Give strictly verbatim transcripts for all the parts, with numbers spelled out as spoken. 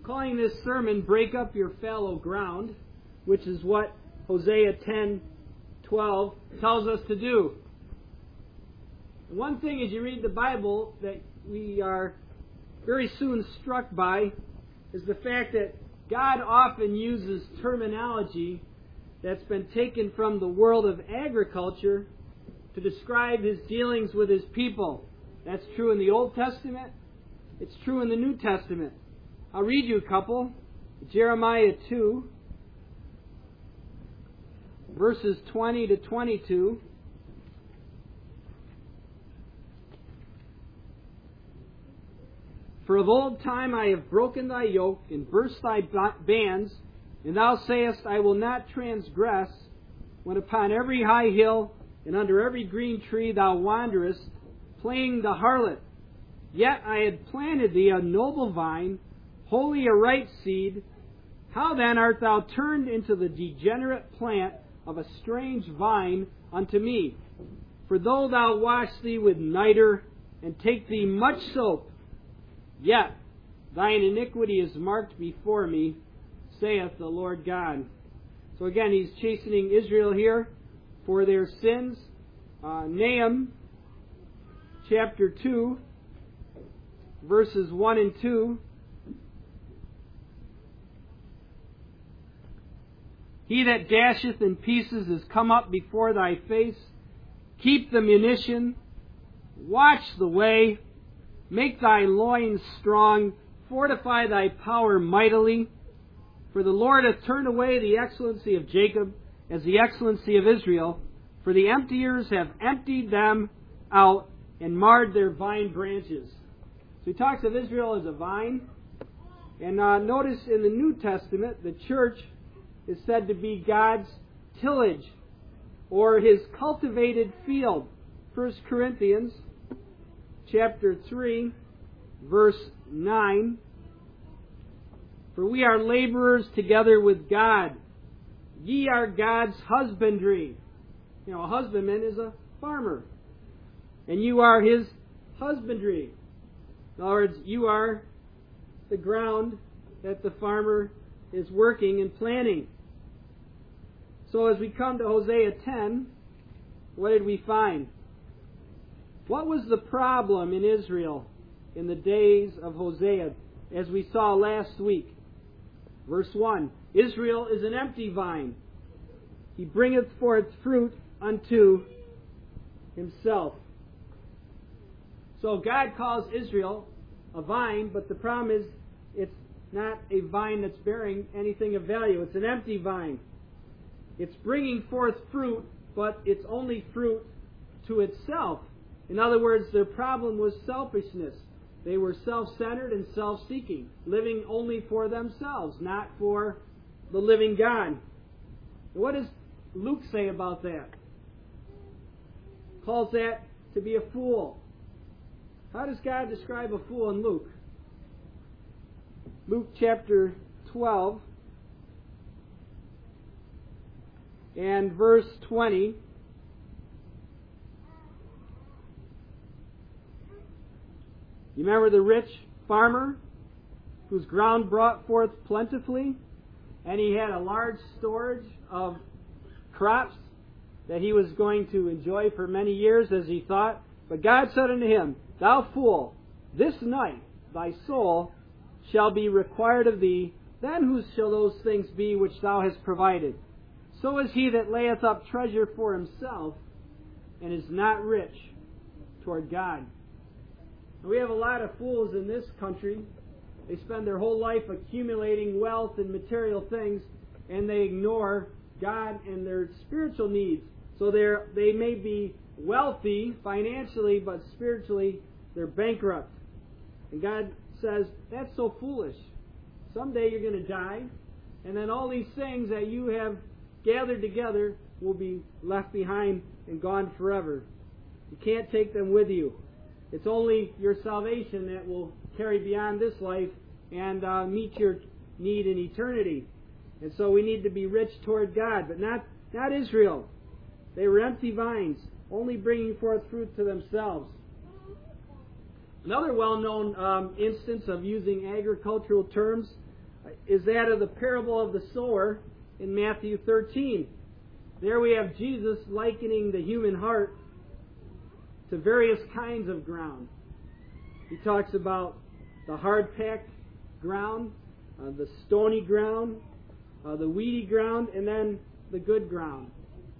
calling this sermon Break Up Your Fallow Ground, which is what Hosea ten twelve tells us to do. One thing as you read the Bible that we are very soon struck by is the fact that God often uses terminology that's been taken from the world of agriculture to describe His dealings with His people. That's true in the Old Testament. It's true in the New Testament. I'll read you a couple. Jeremiah two, verses twenty to twenty-two. For of old time I have broken thy yoke and burst thy bands, and thou sayest, I will not transgress, when upon every high hill and under every green tree thou wanderest, playing the harlot. Yet I had planted thee a noble vine, wholly a right seed. How then art thou turned into the degenerate plant of a strange vine unto me? For though thou wash thee with nitre, and take thee much soap, yet thine iniquity is marked before me, saith the Lord God. So again, He's chastening Israel here for their sins. Uh, Nahum chapter two, verses one and two. He that dasheth in pieces is come up before thy face. Keep the munition, watch the way, make thy loins strong, fortify thy power mightily. For the Lord hath turned away the excellency of Jacob as the excellency of Israel. For the emptiers have emptied them out and marred their vine branches. So he talks of Israel as a vine. And uh, notice in the New Testament, the church is said to be God's tillage, or His cultivated field. First Corinthians chapter three, verse nine. For we are laborers together with God. Ye are God's husbandry. You know, a husbandman is a farmer. And you are His husbandry. In other words, you are the ground that the farmer is working and planting. So as we come to Hosea ten, what did we find? What was the problem in Israel in the days of Hosea, as we saw last week? Verse one, Israel is an empty vine. He bringeth forth fruit unto himself. So God calls Israel a vine, but the problem is it's not a vine that's bearing anything of value. It's an empty vine. It's bringing forth fruit, but it's only fruit to itself. In other words, their problem was selfishness. They were self-centered and self-seeking, living only for themselves, not for the living God. What does Luke say about that? Calls that to be a fool. How does God describe a fool in Luke? Luke chapter twelve and verse twenty. You remember the rich farmer whose ground brought forth plentifully, and he had a large storage of crops that he was going to enjoy for many years as he thought. But God said unto him, Thou fool, this night thy soul shall be required of thee. Then whose shall those things be which thou hast provided? So is he that layeth up treasure for himself, and is not rich toward God. We have a lot of fools in this country. They spend their whole life accumulating wealth and material things, and they ignore God and their spiritual needs. So they're, they may be wealthy financially, but spiritually they're bankrupt. And God says, that's so foolish. Someday you're going to die, and then all these things that you have gathered together will be left behind and gone forever. You can't take them with you. It's only your salvation that will carry beyond this life and uh, meet your need in eternity. And so we need to be rich toward God, but not, not Israel. They were empty vines, only bringing forth fruit to themselves. Another well-known um, instance of using agricultural terms is that of the parable of the sower in Matthew thirteen. There we have Jesus likening the human heart to various kinds of ground. He talks about the hard-packed ground, uh, the stony ground, uh, the weedy ground, and then the good ground.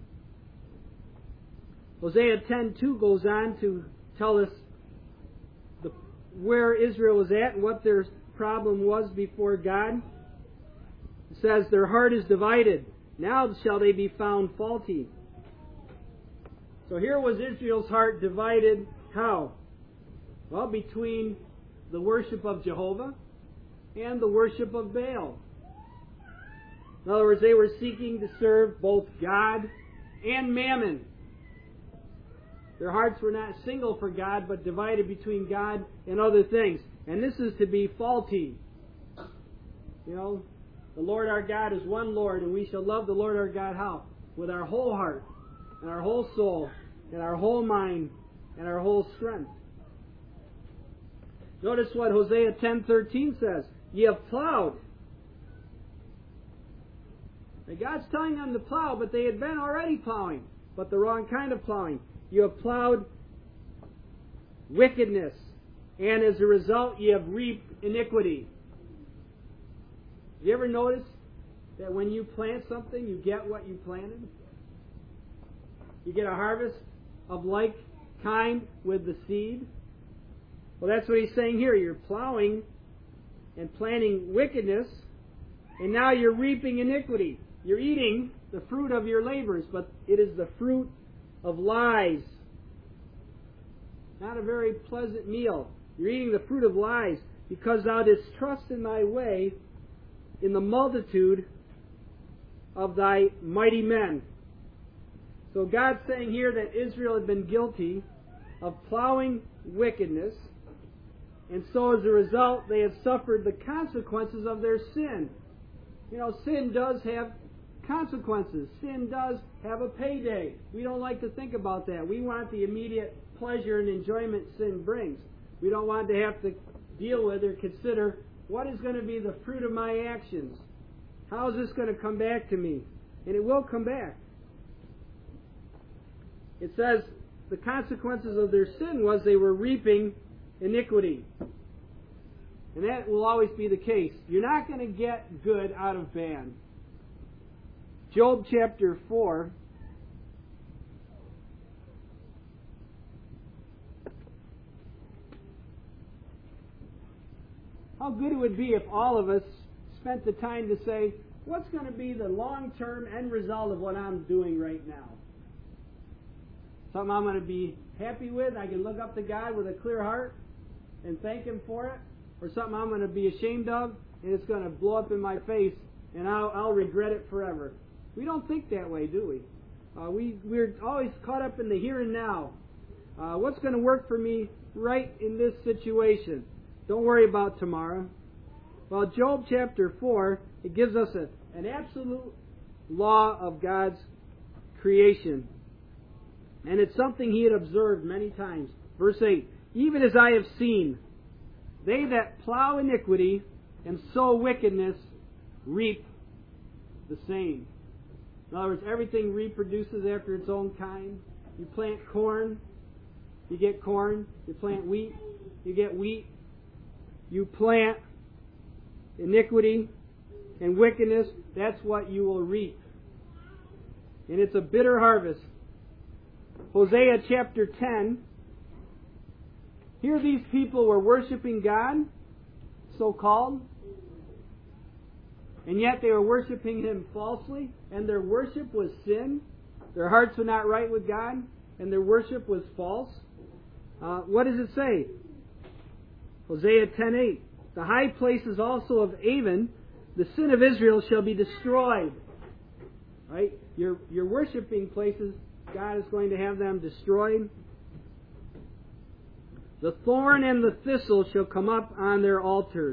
Hosea ten two goes on to tell us the, where Israel was at and what their problem was before God. It says, their heart is divided. Now shall they be found faulty. So here was Israel's heart divided. How? Well, between the worship of Jehovah and the worship of Baal. In other words, they were seeking to serve both God and Mammon. Their hearts were not single for God, but divided between God and other things. And this is to be faulty. You know, the Lord our God is one Lord, and we shall love the Lord our God how? With our whole heart, and our whole soul, and our whole mind, and our whole strength. Notice what Hosea ten thirteen says. Ye have plowed. And God's telling them to plow, but they had been already plowing, but the wrong kind of plowing. You have plowed wickedness, and as a result you have reaped iniquity. Have you ever noticed that when you plant something, you get what you planted? You get a harvest of like kind with the seed? Well, that's what he's saying here. You're plowing and planting wickedness, and now you're reaping iniquity. You're eating the fruit of your labors, but it is the fruit of lies. Not a very pleasant meal. You're eating the fruit of lies, because thou didst trust in thy way in the multitude of thy mighty men. So God's saying here that Israel had been guilty of plowing wickedness, and so as a result they have suffered the consequences of their sin. You know, sin does have consequences. Sin does have a payday. We don't like to think about that. We want the immediate pleasure and enjoyment sin brings. We don't want to have to deal with or consider what is going to be the fruit of my actions. How is this going to come back to me? And it will come back. It says the consequences of their sin was they were reaping iniquity. And that will always be the case. You're not going to get good out of bad. Job chapter four. How good it would be if all of us spent the time to say, what's going to be the long-term end result of what I'm doing right now? Something I'm going to be happy with, I can look up to God with a clear heart and thank Him for it, or something I'm going to be ashamed of and it's going to blow up in my face and I'll, I'll regret it forever. We don't think that way, do we? Uh, we we're always caught up in the here and now. Uh, what's going to work for me right in this situation? Don't worry about tomorrow. Well, Job chapter four, it gives us a, an absolute law of God's creation. And it's something he had observed many times. Verse eight, even as I have seen, they that plow iniquity and sow wickedness reap the same. In other words, everything reproduces after its own kind. You plant corn, you get corn. You plant wheat, you get wheat. You plant iniquity and wickedness, that's what you will reap. And it's a bitter harvest. Hosea chapter ten. Here these people were worshiping God, so-called, and yet they were worshiping Him falsely, and their worship was sin. Their hearts were not right with God, and their worship was false. Uh, what does it say? Hosea ten eight. The high places also of Aven, the sin of Israel shall be destroyed. Right? Your your worshiping places, God is going to have them destroyed. The thorn and the thistle shall come up on their altars.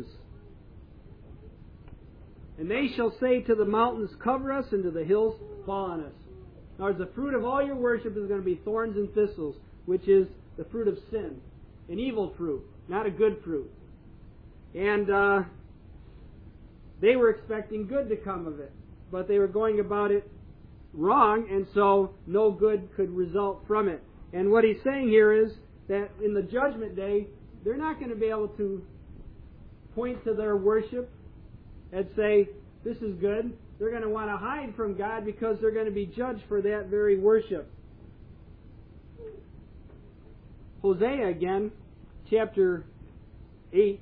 And they shall say to the mountains, cover us, and to the hills, fall on us. In other words, the fruit of all your worship is going to be thorns and thistles, which is the fruit of sin. An evil fruit, not a good fruit. And uh, they were expecting good to come of it, but they were going about it wrong, and so no good could result from it. And what he's saying here is that in the judgment day, they're not going to be able to point to their worship and say, this is good. They're going to want to hide from God because they're going to be judged for that very worship. Hosea again, chapter eight.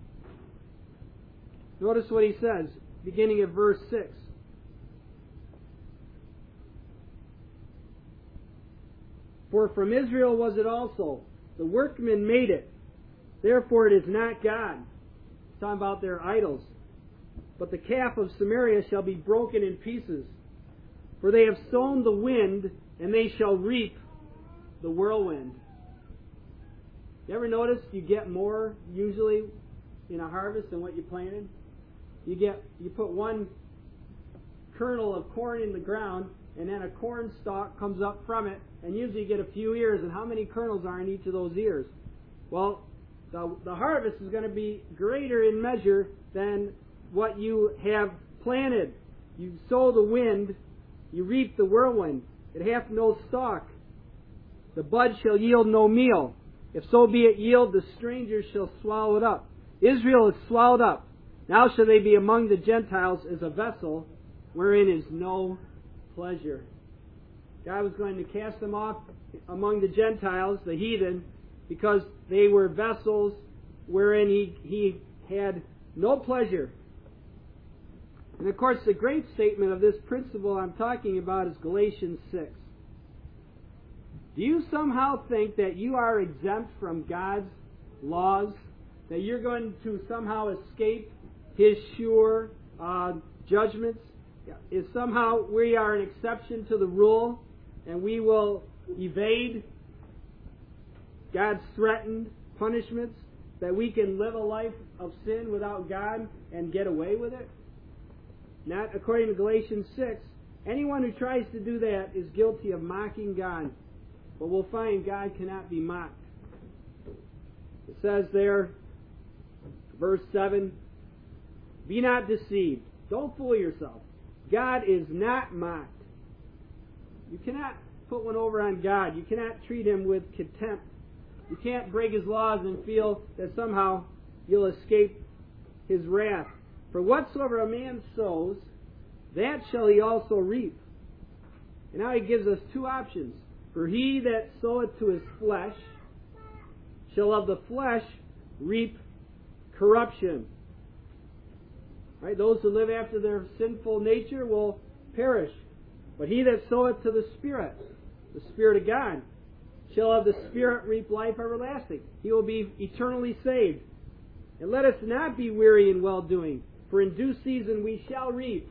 Notice what he says, beginning at verse six. For from Israel was it also. The workman made it. Therefore it is not God. It's talking about their idols. But the calf of Samaria shall be broken in pieces. For they have sown the wind, and they shall reap the whirlwind. You ever notice you get more usually in a harvest than what you planted? You get you put one kernel of corn in the ground, and then a corn stalk comes up from it, and usually you get a few ears. And how many kernels are in each of those ears? Well, the, the harvest is going to be greater in measure than what you have planted. You sow the wind, you reap the whirlwind. It hath no stalk. The bud shall yield no meal. If so be it yield, the stranger shall swallow it up. Israel is swallowed up. Now shall they be among the Gentiles as a vessel wherein is no pleasure. God was going to cast them off among the Gentiles, the heathen, because they were vessels wherein he, he had no pleasure. And of course, the great statement of this principle I'm talking about is Galatians six. Do you somehow think that you are exempt from God's laws? That you're going to somehow escape His sure uh, judgments? Is somehow we are an exception to the rule and we will evade God's threatened punishments? That we can live a life of sin without God and get away with it? Not according to Galatians six. Anyone who tries to do that is guilty of mocking God. But we'll find God cannot be mocked. It says there, verse seven, be not deceived. Don't fool yourself. God is not mocked. You cannot put one over on God. You cannot treat Him with contempt. You can't break His laws and feel that somehow you'll escape His wrath. For whatsoever a man sows, that shall he also reap. And now He gives us two options. For he that soweth to his flesh shall of the flesh reap corruption. Right? Those who live after their sinful nature will perish. But he that soweth to the Spirit, the Spirit of God, shall of the Spirit reap life everlasting. He will be eternally saved. And let us not be weary in well-doing, for in due season we shall reap,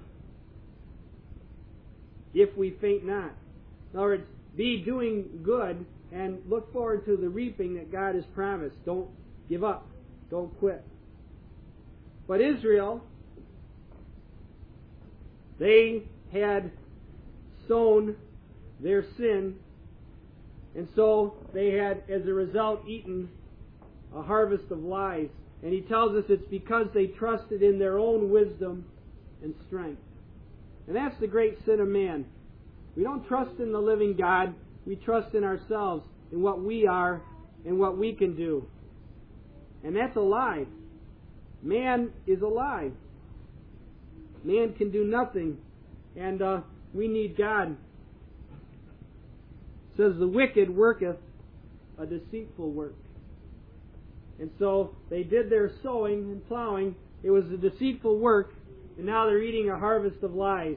if we faint not. In other words, be doing good and look forward to the reaping that God has promised. Don't give up. Don't quit. But Israel, they had sown their sin, and so they had, as a result, eaten a harvest of lies. And he tells us it's because they trusted in their own wisdom and strength. And that's the great sin of man. We don't trust in the living God. We trust in ourselves, in what we are and what we can do. And that's a lie. Man is a lie. Man can do nothing. And uh, we need God. It says, the wicked worketh a deceitful work. And so they did their sowing and plowing. It was a deceitful work. And now they're eating a harvest of lies.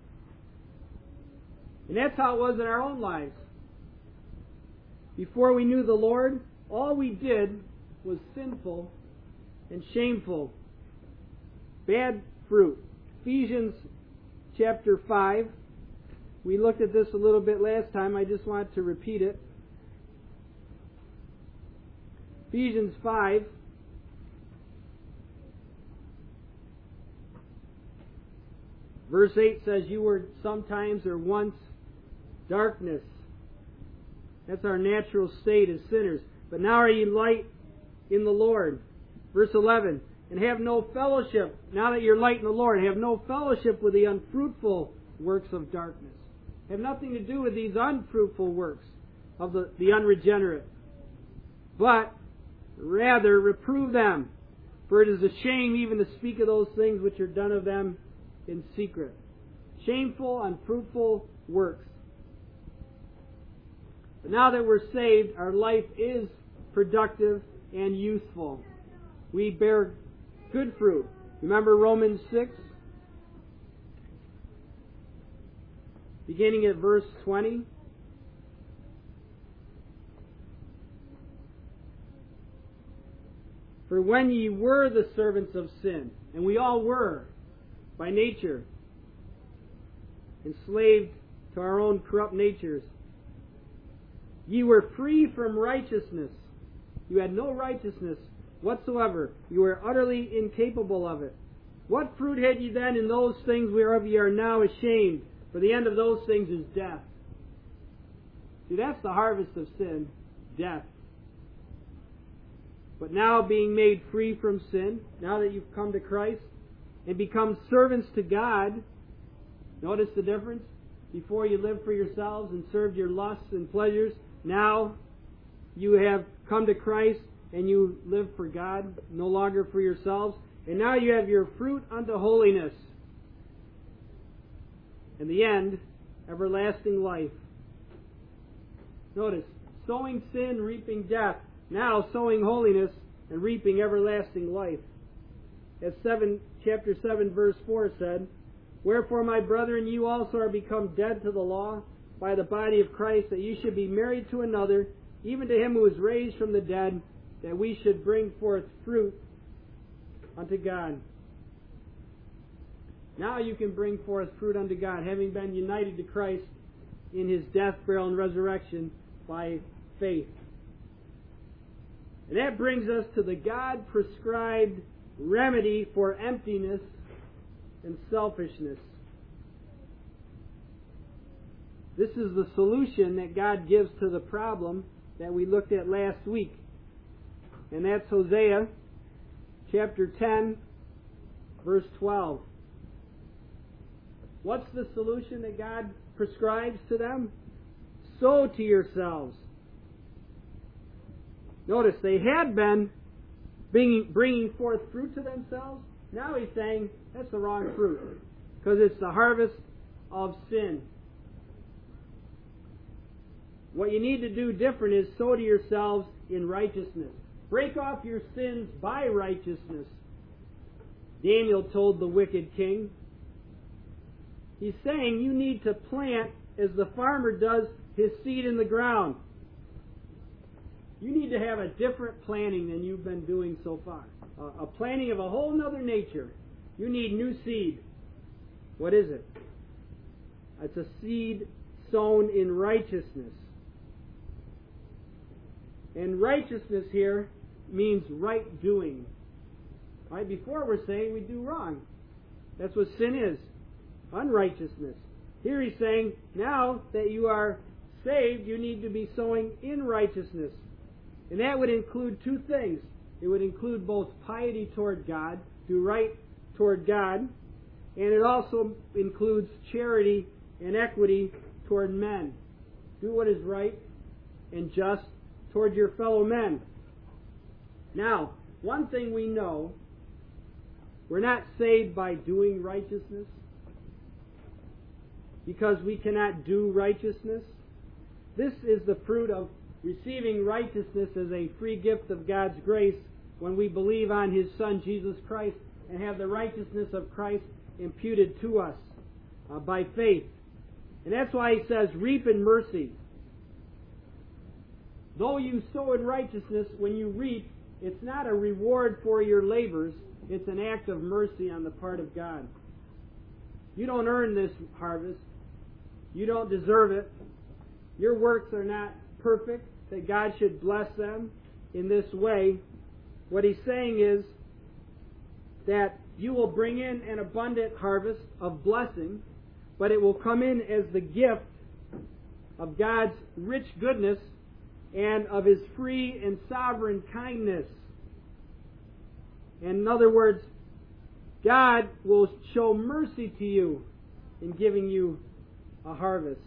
And that's how it was in our own lives. Before we knew the Lord, all we did was sinful and shameful. Bad fruit. Ephesians chapter five. We looked at this a little bit last time. I just want to repeat it. Ephesians five. Verse eight says, you were sometimes or once darkness. That's our natural state as sinners. But now are ye light in the Lord. Verse eleven, And have no fellowship, now that you're light in the Lord, have no fellowship with the unfruitful works of darkness. Have nothing to do with these unfruitful works of the, the unregenerate. But rather reprove them, for it is a shame even to speak of those things which are done of them in secret. Shameful, unfruitful works. But now that we're saved, our life is productive and useful. We bear good fruit. Remember Romans six? Beginning at verse twenty. For when ye were the servants of sin, and we all were, by nature, enslaved to our own corrupt natures, ye were free from righteousness. You had no righteousness whatsoever. You were utterly incapable of it. What fruit had ye then in those things whereof ye are now ashamed? For the end of those things is death. See, that's the harvest of sin, death. But now being made free from sin, now that you've come to Christ, and become servants to God, notice the difference? Before you lived for yourselves and served your lusts and pleasures, now you have come to Christ and you live for God, no longer for yourselves. And now you have your fruit unto holiness. In the end, everlasting life. Notice, sowing sin, reaping death. Now sowing holiness and reaping everlasting life. As seven, chapter seven, verse four said, Wherefore, my brethren, you also are become dead to the law by the body of Christ, that you should be married to another, even to him who was raised from the dead, that we should bring forth fruit unto God. Now you can bring forth fruit unto God, having been united to Christ in his death, burial, and resurrection by faith. And that brings us to the God-prescribed remedy for emptiness and selfishness. This is the solution that God gives to the problem that we looked at last week. And that's Hosea chapter ten, verse twelve. What's the solution that God prescribes to them? Sow to yourselves. Notice, they had been bringing, bringing forth fruit to themselves. Now he's saying, that's the wrong fruit, because it's the harvest of sin. What you need to do different is sow to yourselves in righteousness. Break off your sins by righteousness. Daniel told the wicked king. He's saying you need to plant as the farmer does his seed in the ground. You need to have a different planting than you've been doing so far. A, a planting of a whole nother nature. You need new seed. What is it? It's a seed sown in righteousness. And righteousness here means right doing. Right? Before we're saying we do wrong. That's what sin is. Unrighteousness. Here he's saying, now that you are saved, you need to be sowing in righteousness. And that would include two things. It would include both piety toward God, do right toward God, and it also includes charity and equity toward men. Do what is right and just toward your fellow men. Now, one thing we know, we're not saved by doing righteousness, because we cannot do righteousness. This is the fruit of receiving righteousness as a free gift of God's grace when we believe on His Son, Jesus Christ, and have the righteousness of Christ imputed to us uh, by faith. And that's why He says, reap in mercy. Though you sow in righteousness, when you reap, it's not a reward for your labors. It's an act of mercy on the part of God. You don't earn this harvest. You don't deserve it. Your works are not perfect, that God should bless them in this way. What He's saying is that you will bring in an abundant harvest of blessing, but it will come in as the gift of God's rich goodness and of His free and sovereign kindness. And in other words, God will show mercy to you in giving you a harvest.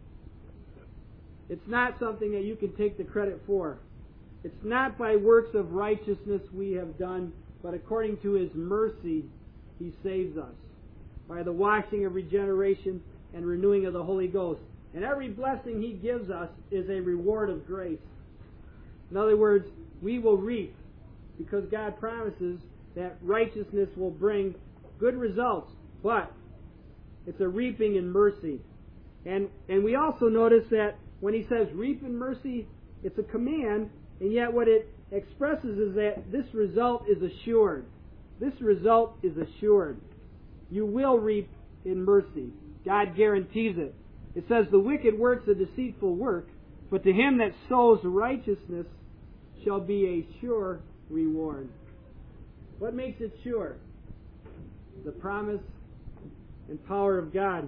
It's not something that you can take the credit for. It's not by works of righteousness we have done, but according to His mercy, He saves us by the washing of regeneration and renewing of the Holy Ghost. And every blessing He gives us is a reward of grace. In other words, we will reap because God promises that righteousness will bring good results, but it's a reaping in mercy. And and we also notice that when He says reap in mercy, it's a command, and yet what it expresses is that this result is assured. This result is assured. You will reap in mercy. God guarantees it. It says the wicked works a deceitful work, but to him that sows righteousness shall be a sure reward. What makes it sure? The promise and power of God.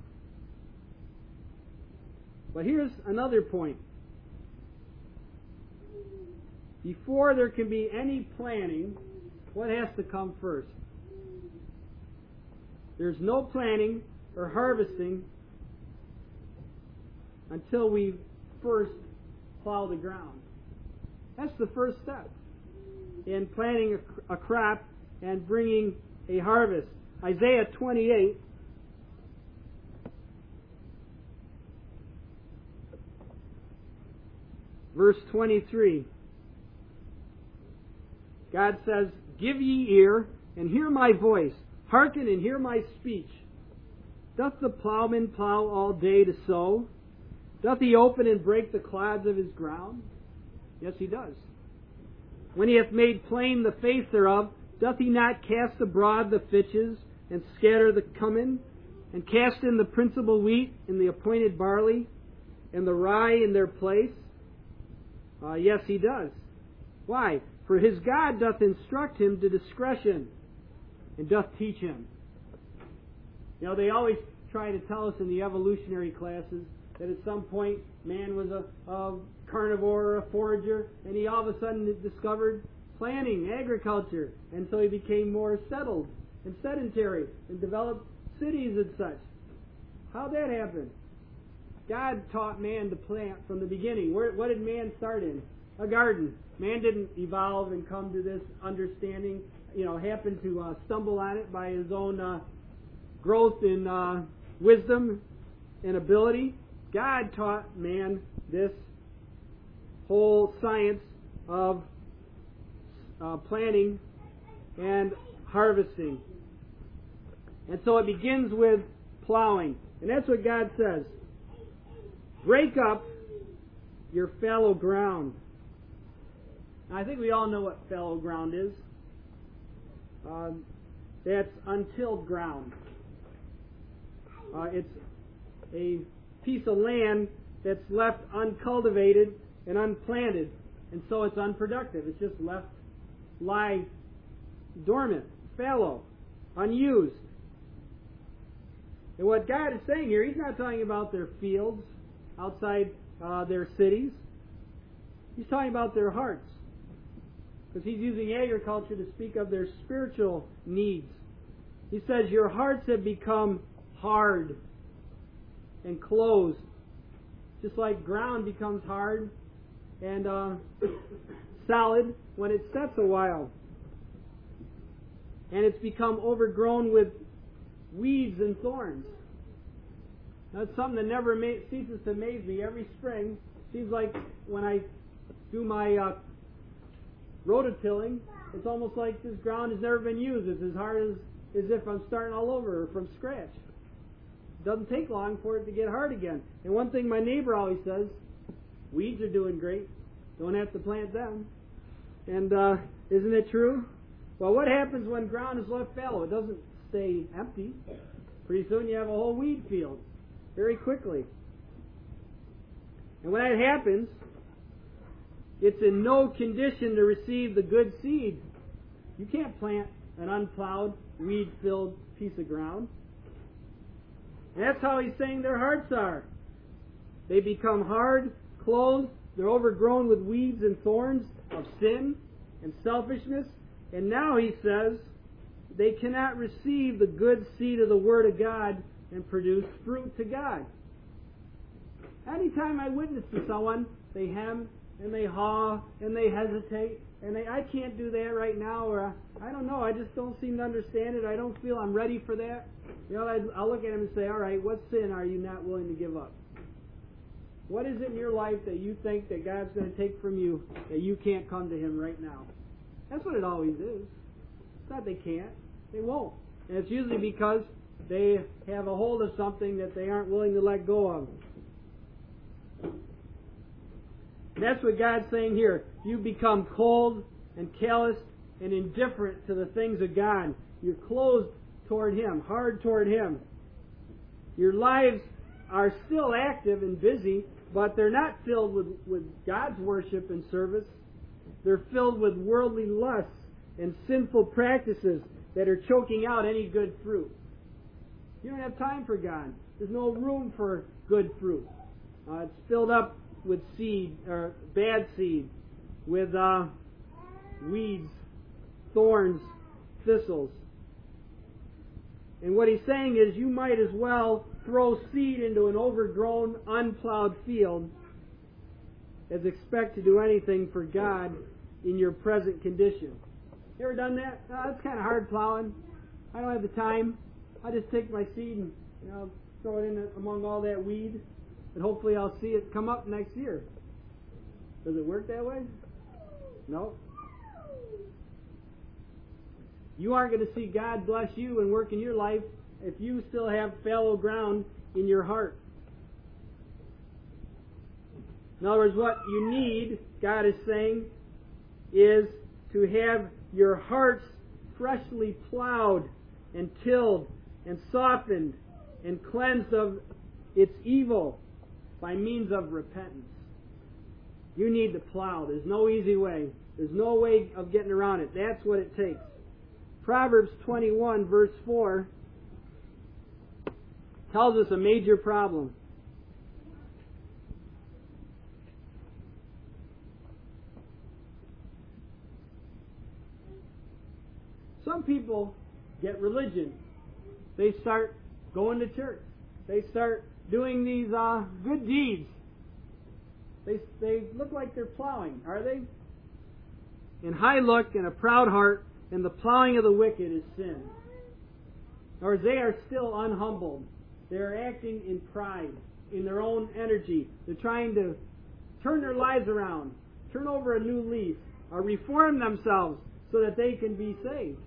But here's another point. Before there can be any planting, what has to come first? There's no planting or harvesting until we first plow the ground. That's the first step in planting a, a crop and bringing a harvest. Isaiah twenty-eight, verse twenty-three. God says, "Give ye ear, and hear my voice. Hearken, and hear my speech. Doth the plowman plow all day to sow? Doth he open and break the clods of his ground?" Yes, he does. "When he hath made plain the face thereof, doth he not cast abroad the fitches, and scatter the cummin, and cast in the principal wheat, and the appointed barley, and the rye in their place?" Uh, yes, he does. Why? "For his God doth instruct him to discretion, and doth teach him." You know, they always try to tell us in the evolutionary classes that at some point man was a, a carnivore or a forager, and he all of a sudden discovered planting, agriculture, and so he became more settled and sedentary and developed cities and such. How'd that happen? God taught man to plant from the beginning. Where, what did man start in? A garden. Man didn't evolve and come to this understanding, you know, happen to uh, stumble on it by his own uh, growth in uh, wisdom and ability. God taught man this whole science of uh, planting and harvesting. And so it begins with plowing. And that's what God says. Break up your fallow ground. Now, I think we all know what fallow ground is. Um, that's untilled ground. Uh, it's a piece of land that's left uncultivated and unplanted, and so it's unproductive. It's just left lie dormant, fallow, unused. And what God is saying here, He's not talking about their fields outside uh, their cities. He's talking about their hearts, because He's using agriculture to speak of their spiritual needs. He says, your hearts have become hard and closed, just like ground becomes hard and uh, solid when it sets a while. And it's become overgrown with weeds and thorns. That's something that never ma- ceases to amaze me. Every spring, seems like when I do my uh, rototilling, it's almost like this ground has never been used. It's as hard as, as if I'm starting all over from scratch. It doesn't take long for it to get hard again. And one thing my neighbor always says, weeds are doing great. Don't have to plant them. And uh, isn't it true? Well, what happens when ground is left fallow? It doesn't stay empty. Pretty soon you have a whole weed field. Very quickly. And when that happens, it's in no condition to receive the good seed. You can't plant an unplowed, weed-filled piece of ground. And that's how He's saying their hearts are. They become hard, closed, they're overgrown with weeds and thorns of sin and selfishness And now he says they cannot receive the good seed of the Word of God and produce fruit to God. Anytime I witness to someone, they hem and they haw and they hesitate and they, I can't do that right now, or I don't know, I just don't seem to understand it. I don't feel I'm ready for that. You know, I, I'll look at them and say, all right, what sin are you not willing to give up? What is it in your life that you think that God's going to take from you that you can't come to Him right now? That's what it always is. It's not they can't. They won't. And it's usually because they have a hold of something that they aren't willing to let go of. That's what God's saying here. You become cold and calloused and indifferent to the things of God. You're closed toward Him, hard toward Him. Your lives are still active and busy, but they're not filled with, with God's worship and service. They're filled with worldly lusts and sinful practices that are choking out any good fruit. You don't have time for God. There's no room for good fruit. Uh, it's filled up with seed, or bad seed, with uh, weeds, thorns, thistles. And what he's saying is you might as well throw seed into an overgrown, unplowed field as expect to do anything for God in your present condition. You ever done that? Oh, that's kind of hard plowing. I don't have the time. I just take my seed and, you know, throw it in among all that weed, and hopefully I'll see it come up next year. Does it work that way? No. You aren't going to see God bless you and work in your life if you still have fallow ground in your heart. In other words, what you need, God is saying, is to have your hearts freshly plowed and tilled and softened and cleansed of its evil by means of repentance. You need to plow. There's no easy way. There's no way of getting around it. That's what it takes. Proverbs twenty-one, verse four, tells us a major problem. Some people get religion. They start going to church. They start doing these uh, good deeds. They they look like they're plowing, are they? And high look and a proud heart and the plowing of the wicked is sin. Or they are still unhumbled. They're acting in pride, in their own energy. They're trying to turn their lives around, turn over a new leaf, or reform themselves so that they can be saved.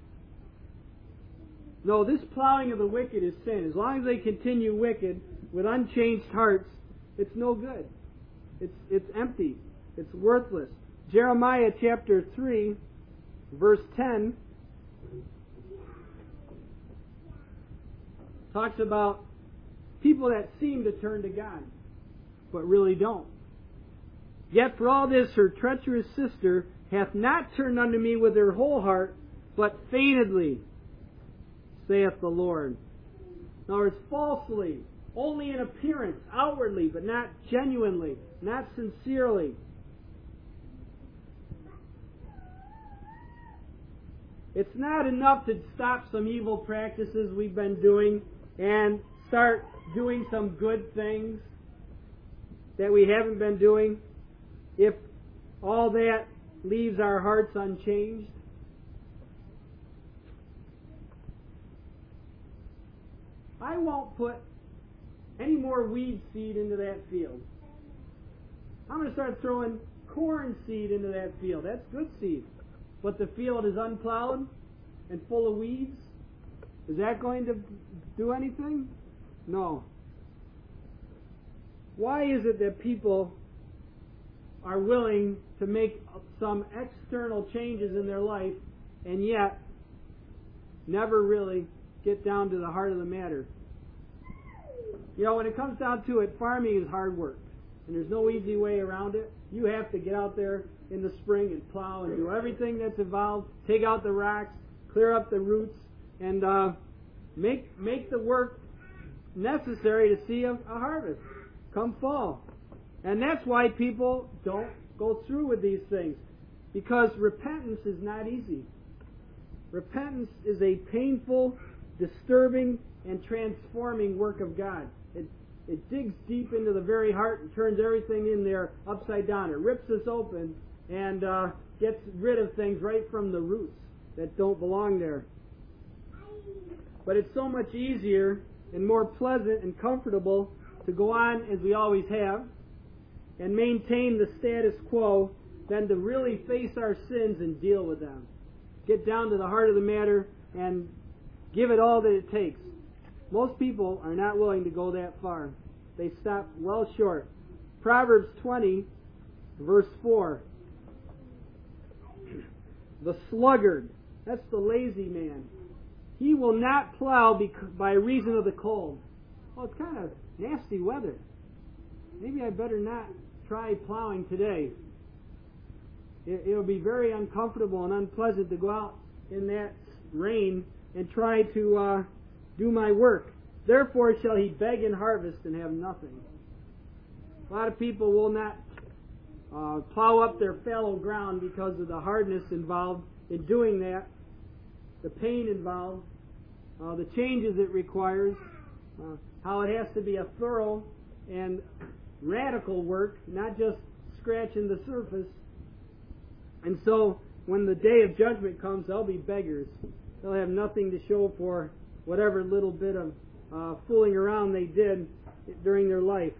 No, this plowing of the wicked is sin. As long as they continue wicked with unchanged hearts, it's no good. It's it's empty. It's worthless. Jeremiah chapter three, verse ten, talks about people that seem to turn to God, but really don't. Yet for all this her treacherous sister hath not turned unto me with her whole heart, but feignedly, saith the Lord. In other words, falsely, only in appearance, outwardly, but not genuinely, not sincerely. It's not enough to stop some evil practices we've been doing and start doing some good things that we haven't been doing if all that leaves our hearts unchanged. I won't put any more weed seed into that field. I'm going to start throwing corn seed into that field. That's good seed. But the field is unplowed and full of weeds. Is that going to do anything? No. Why is it that people are willing to make some external changes in their life and yet never really get down to the heart of the matter? You know, when it comes down to it, farming is hard work. And there's no easy way around it. You have to get out there in the spring and plow and do everything that's involved. Take out the rocks, clear up the roots, and uh, make make the work necessary to see a, a harvest come fall. And that's why people don't go through with these things. Because repentance is not easy. Repentance is a painful, disturbing, and transforming work of God. It, it digs deep into the very heart and turns everything in there upside down. It rips us open and uh, gets rid of things right from the roots that don't belong there. But it's so much easier and more pleasant and comfortable to go on as we always have and maintain the status quo than to really face our sins and deal with them. Get down to the heart of the matter and give it all that it takes. Most people are not willing to go that far. They stop well short. Proverbs twenty, verse four. The sluggard, that's the lazy man. He will not plow by reason of the cold. Well, it's kind of nasty weather. Maybe I better not try plowing today. It'll be very uncomfortable and unpleasant to go out in that rain and try to uh, do my work. Therefore shall he beg in harvest and have nothing. A lot of people will not uh, plow up their fallow ground because of the hardness involved in doing that, the pain involved, uh, the changes it requires, uh, how it has to be a thorough and radical work, not just scratching the surface. And so, when the day of judgment comes, they'll be beggars. They'll have nothing to show for whatever little bit of uh, fooling around they did during their life.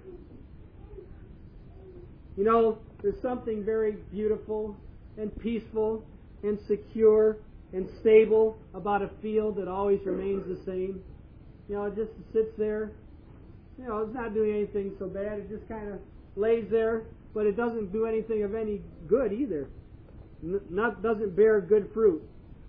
You know, there's something very beautiful and peaceful and secure and stable about a field that always remains the same. You know, it just sits there. You know, it's not doing anything so bad. It just kind of lays there, but it doesn't do anything of any good either. N- not doesn't bear good fruit.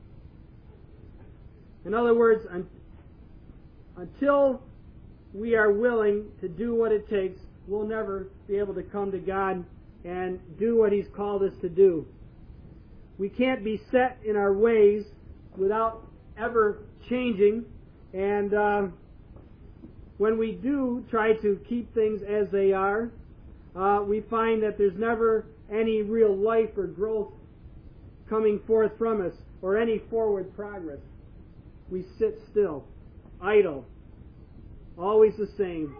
In other words, un- until we are willing to do what it takes, we'll never be able to come to God and do what He's called us to do. We can't be set in our ways without ever changing. And uh, when we do try to keep things as they are, uh, we find that there's never any real life or growth coming forth from us or any forward progress. We sit still, idle, always the same.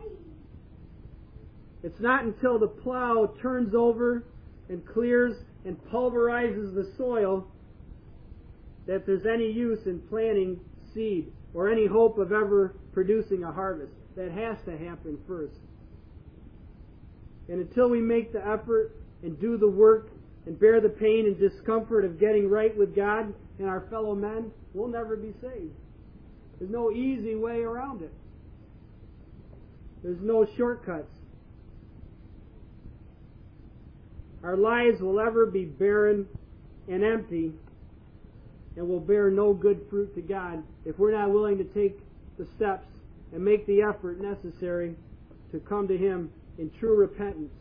It's not until the plow turns over and clears and pulverizes the soil that there's any use in planting seed or any hope of ever producing a harvest. That has to happen first. And until we make the effort and do the work and bear the pain and discomfort of getting right with God and our fellow men, we'll never be saved. There's no easy way around it. There's no shortcuts. Our lives will ever be barren and empty and will bear no good fruit to God if we're not willing to take the steps and make the effort necessary to come to Him in true repentance.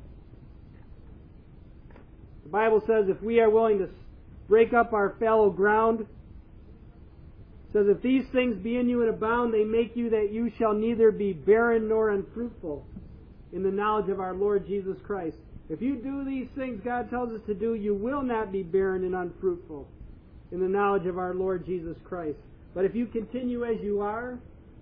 The Bible says if we are willing to break up our fallow ground, it says, if these things be in you and abound, they make you that you shall neither be barren nor unfruitful in the knowledge of our Lord Jesus Christ. If you do these things God tells us to do, you will not be barren and unfruitful in the knowledge of our Lord Jesus Christ. But if you continue as you are,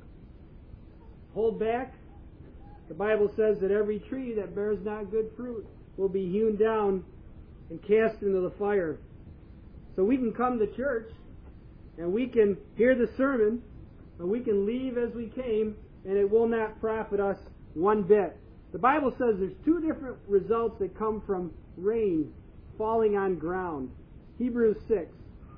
hold back, the Bible says that every tree that bears not good fruit will be hewn down and cast into the fire. So we can come to church and we can hear the sermon and we can leave as we came and it will not profit us one bit. The Bible says there's two different results that come from rain falling on ground. Hebrews six.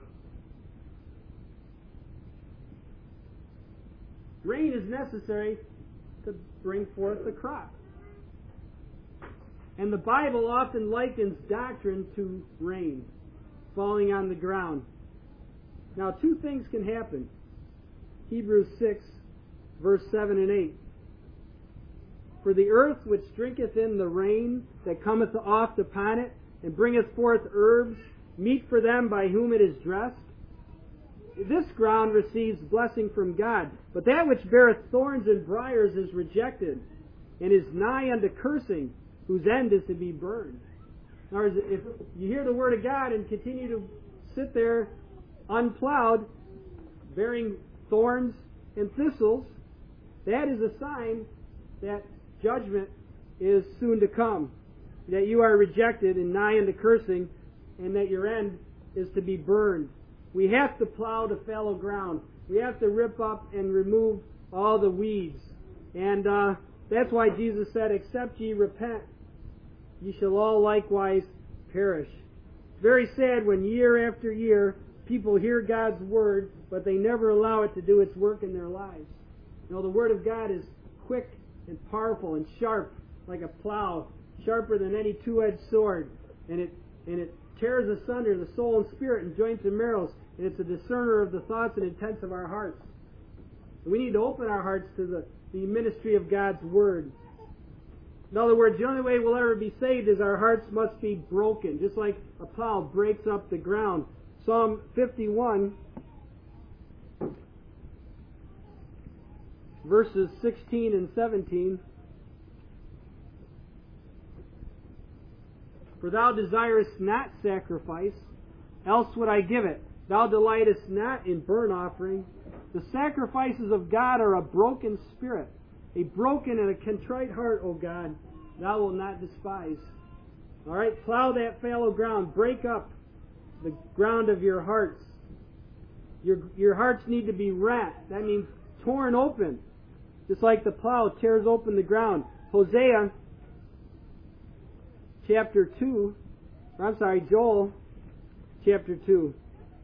Rain is necessary to bring forth the crop. And the Bible often likens doctrine to rain falling on the ground. Now, two things can happen. Hebrews six, verse seven and eight. For the earth which drinketh in the rain that cometh oft upon it, and bringeth forth herbs, meet for them by whom it is dressed, this ground receives blessing from God. But that which beareth thorns and briars is rejected, and is nigh unto cursing, whose end is to be burned. In other words, if you hear the Word of God and continue to sit there unplowed, bearing thorns and thistles, that is a sign that judgment is soon to come, that you are rejected and nigh unto cursing, and that your end is to be burned. We have to plow the fallow ground. We have to rip up and remove all the weeds. And uh, that's why Jesus said, except ye repent, ye shall all likewise perish. It's very sad when year after year people hear God's Word, but they never allow it to do its work in their lives. You know, the Word of God is quick and powerful and sharp like a plow, sharper than any two-edged sword, and it and it tears asunder the soul and spirit and joints and marrows, and it's a discerner of the thoughts and intents of our hearts. And we need to open our hearts to the, the ministry of God's Word. In other words, the only way we'll ever be saved is our hearts must be broken, just like a plow breaks up the ground. Psalm fifty-one, verses sixteen and seventeen. For thou desirest not sacrifice, else would I give it. Thou delightest not in burnt offering. The sacrifices of God are a broken spirit, a broken and a contrite heart, O God, thou wilt not despise. All right, plow that fallow ground. Break up the ground of your hearts. Your, your hearts need to be rent. That means torn open, just like the plow tears open the ground. Hosea chapter two, or I'm sorry, Joel chapter two,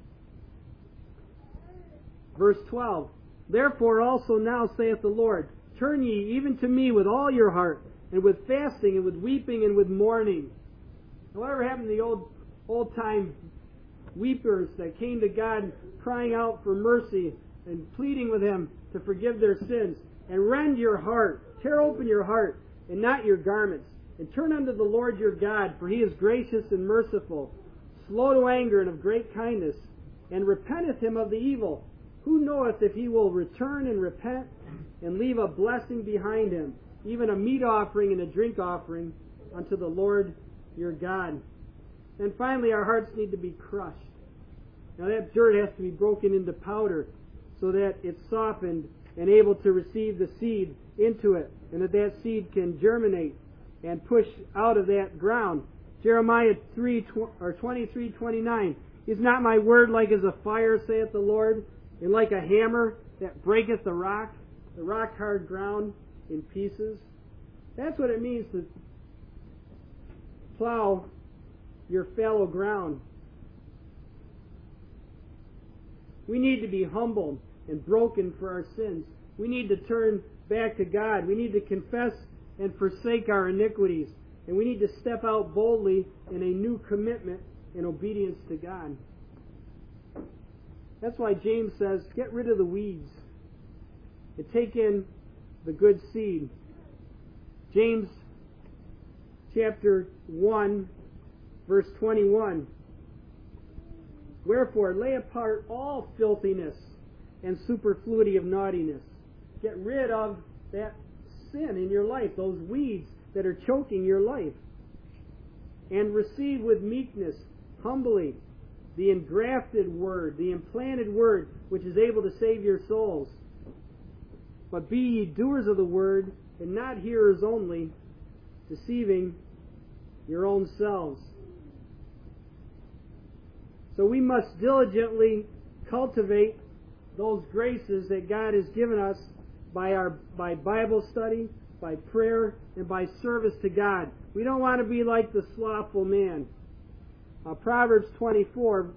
verse twelve. Therefore also now saith the Lord, turn ye even to me with all your heart, and with fasting, and with weeping, and with mourning. Now, whatever happened to the old old time weepers that came to God crying out for mercy and pleading with Him to forgive their sins? And rend your heart, tear open your heart, and not your garments, and turn unto the Lord your God, for He is gracious and merciful, slow to anger and of great kindness, and repenteth him of the evil. Who knoweth if he will return and repent, and leave a blessing behind him, even a meat offering and a drink offering unto the Lord your God? And finally, our hearts need to be crushed. Now that dirt has to be broken into powder so that it's softened and able to receive the seed into it, and that that seed can germinate and push out of that ground. Jeremiah three or twenty-three twenty-nine. Is not my word like as a fire, saith the Lord, and like a hammer that breaketh the rock, the rock hard ground in pieces? That's what it means to plow your fallow ground. We need to be humbled and broken for our sins. We need to turn back to God. We need to confess and forsake our iniquities. And we need to step out boldly in a new commitment and obedience to God. That's why James says, get rid of the weeds and take in the good seed. James chapter one, verse twenty-one. Wherefore, lay apart all filthiness and superfluity of naughtiness. Get rid of that sin in your life, those weeds that are choking your life. And receive with meekness, humbly, the engrafted word, the implanted word, which is able to save your souls. But be ye doers of the word, and not hearers only, deceiving your own selves. So we must diligently cultivate those graces that God has given us by our by Bible study, by prayer, and by service to God. We don't want to be like the slothful man. Uh, Proverbs twenty-four,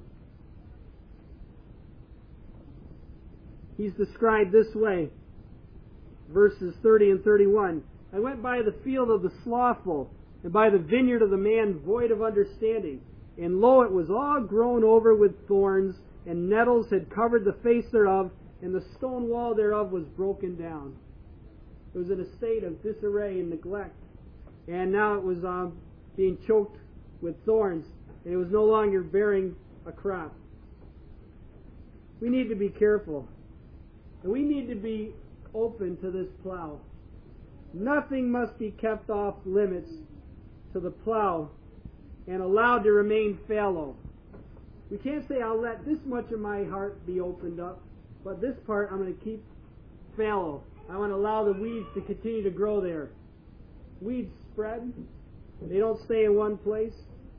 he's described this way, verses thirty and thirty-one. I went by the field of the slothful, and by the vineyard of the man void of understanding. And lo, it was all grown over with thorns, and nettles had covered the face thereof, and the stone wall thereof was broken down. It was in a state of disarray and neglect. And now it was um, being choked with thorns, and it was no longer bearing a crop. We need to be careful. And we need to be open to this plow. Nothing must be kept off limits to the plow and allowed to remain fallow. We can't say, I'll let this much of my heart be opened up, but this part I'm going to keep fallow. I want to allow the weeds to continue to grow there. Weeds spread. They don't stay in one place.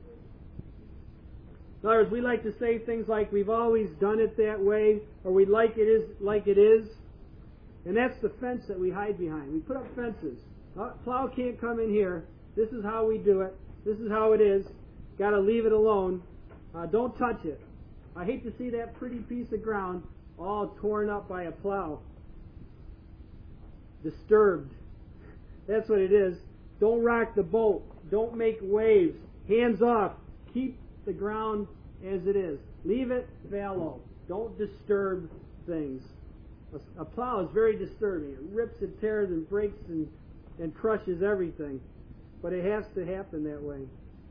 In other words, we like to say things like, we've always done it that way, or we like it is like it is. And that's the fence that we hide behind. We put up fences. Uh, plow can't come in here. This is how we do it. This is how it is. Got to leave it alone. Uh, don't touch it. I hate to see that pretty piece of ground all torn up by a plow. Disturbed. That's what it is. Don't rock the boat. Don't make waves. Hands off. Keep the ground as it is. Leave it fallow. Don't disturb things. A, a plow is very disturbing. It rips and tears and breaks and, and crushes everything. But it has to happen that way.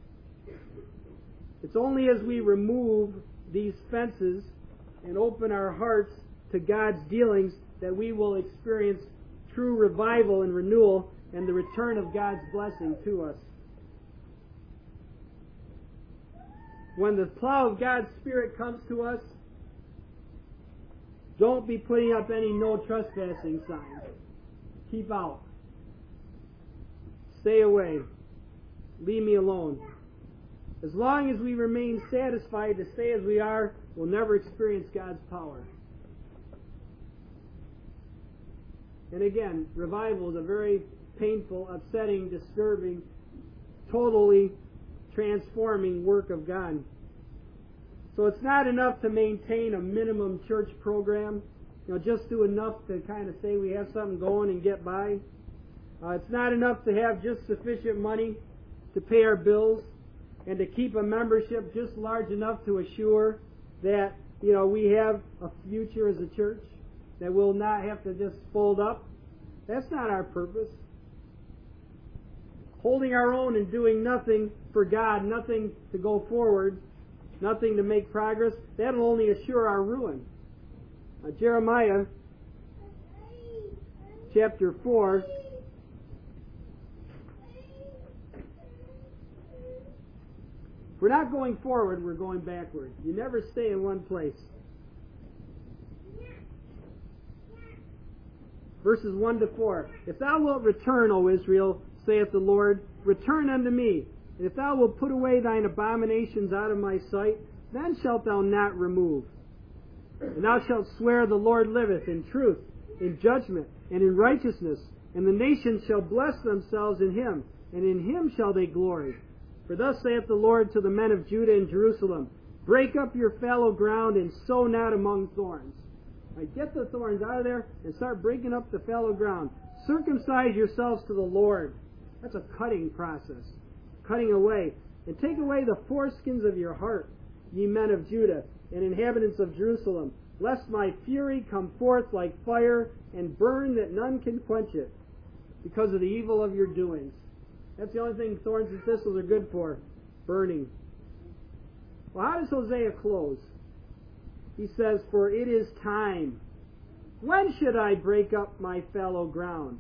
It's only as we remove these fences and open our hearts to God's dealings that we will experience true revival and renewal and the return of God's blessing to us. When the plow of God's Spirit comes to us, don't be putting up any no trespassing signs. Keep out. Stay away. Leave me alone. As long as we remain satisfied to stay as we are, we'll never experience God's power. And again, revival is a very painful, upsetting, disturbing, totally transforming work of God. So it's not enough to maintain a minimum church program, you know, just do enough to kind of say we have something going and get by. Uh, it's not enough to have just sufficient money to pay our bills and to keep a membership just large enough to assure that, you know, we have a future as a church, that we'll not have to just fold up. That's not our purpose. Holding our own and doing nothing for God, nothing to go forward, nothing to make progress, that'll only assure our ruin. Uh, Jeremiah chapter four. We're not going forward, we're going backward. You never stay in one place. Verses one to four. If thou wilt return, O Israel, saith the Lord, return unto me. And if thou wilt put away thine abominations out of my sight, then shalt thou not remove. And thou shalt swear the Lord liveth in truth, in judgment, and in righteousness. And the nations shall bless themselves in him, and in him shall they glory. For thus saith the Lord to the men of Judah and Jerusalem, break up your fallow ground and sow not among thorns. Right, get the thorns out of there and start breaking up the fallow ground. Circumcise yourselves to the Lord. That's a cutting process. Cutting away. And take away the foreskins of your heart, ye men of Judah and inhabitants of Jerusalem, lest my fury come forth like fire and burn that none can quench it, because of the evil of your doings. That's the only thing thorns and thistles are good for, burning. Well, how does Hosea close? He says, for it is time. When should I break up my fallow ground?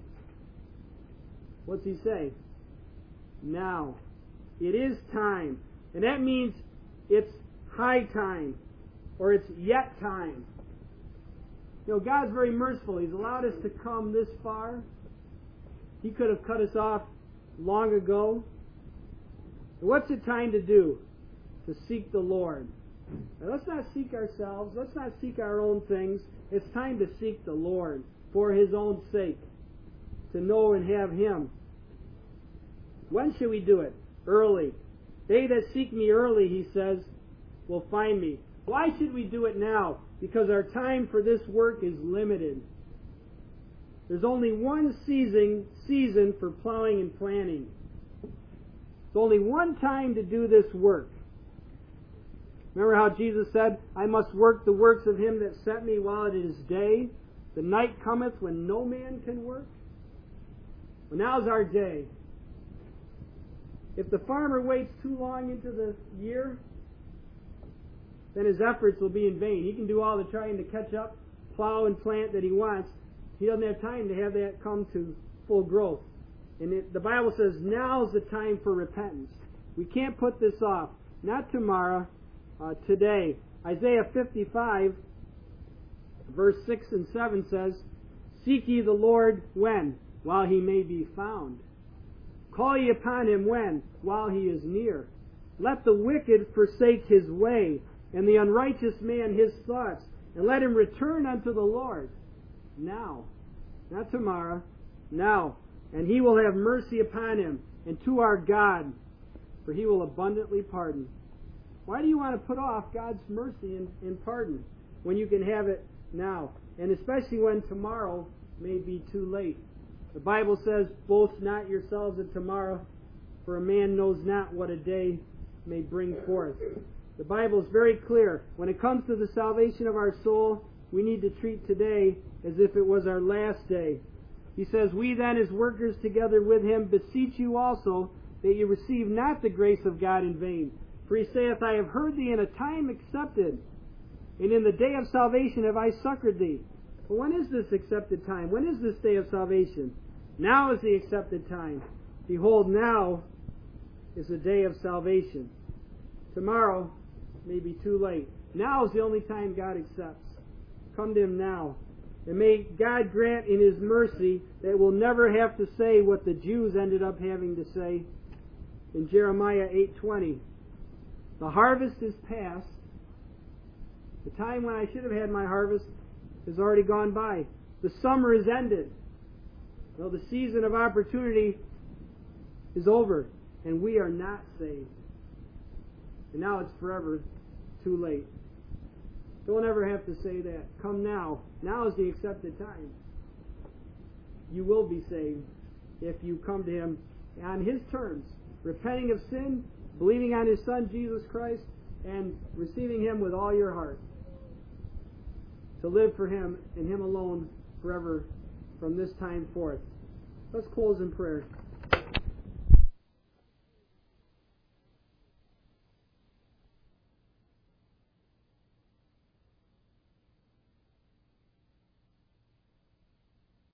What's he say? Now. It is time. And that means it's high time, or it's yet time. You know, God's very merciful. He's allowed us to come this far. He could have cut us off long ago. What's it time to do? To seek the Lord. Now, let's not seek ourselves. Let's not seek our own things. It's time to seek the Lord for His own sake, to know and have Him. When should we do it? Early. They that seek me early, He says, will find me. Why should we do it now? Because our time for this work is limited. There's only one season, season for plowing and planting. There's only one time to do this work. Remember how Jesus said, I must work the works of Him that sent me while it is day. The night cometh when no man can work. Well, now's our day. If the farmer waits too long into the year, then his efforts will be in vain. He can do all the trying to catch up, plow and plant that he wants. He doesn't have time to have that come to full growth. And it, the Bible says now's the time for repentance. We can't put this off. Not tomorrow, uh, today. Isaiah fifty-five, verse six and seven says, Seek ye the Lord when? While he may be found. Call ye upon him when? While he is near. Let the wicked forsake his way, and the unrighteous man his thoughts, and let him return unto the Lord. Now, not tomorrow, now. And he will have mercy upon him, and to our God, for he will abundantly pardon. Why do you want to put off God's mercy and, and pardon when you can have it now? And especially when tomorrow may be too late. The Bible says, Boast not yourselves of tomorrow, for a man knows not what a day may bring forth. The Bible is very clear. When it comes to the salvation of our soul, we need to treat today as if it was our last day. He says, We then as workers together with him beseech you also that you receive not the grace of God in vain. For he saith, I have heard thee in a time accepted, and in the day of salvation have I succored thee. But when is this accepted time? When is this day of salvation? Now is the accepted time. Behold, now is the day of salvation. Tomorrow may be too late. Now is the only time God accepts. Come to him now. And may God grant in his mercy that we'll never have to say what the Jews ended up having to say in Jeremiah eight twenty. The harvest is past. The time when I should have had my harvest has already gone by. The summer is ended. Well, the season of opportunity is over, and we are not saved. And now it's forever too late. Don't ever have to say that. Come now. Now is the accepted time. You will be saved if you come to him on his terms, repenting of sin, believing on his Son, Jesus Christ, and receiving him with all your heart. To live for him and him alone forever from this time forth. Let's close in prayer.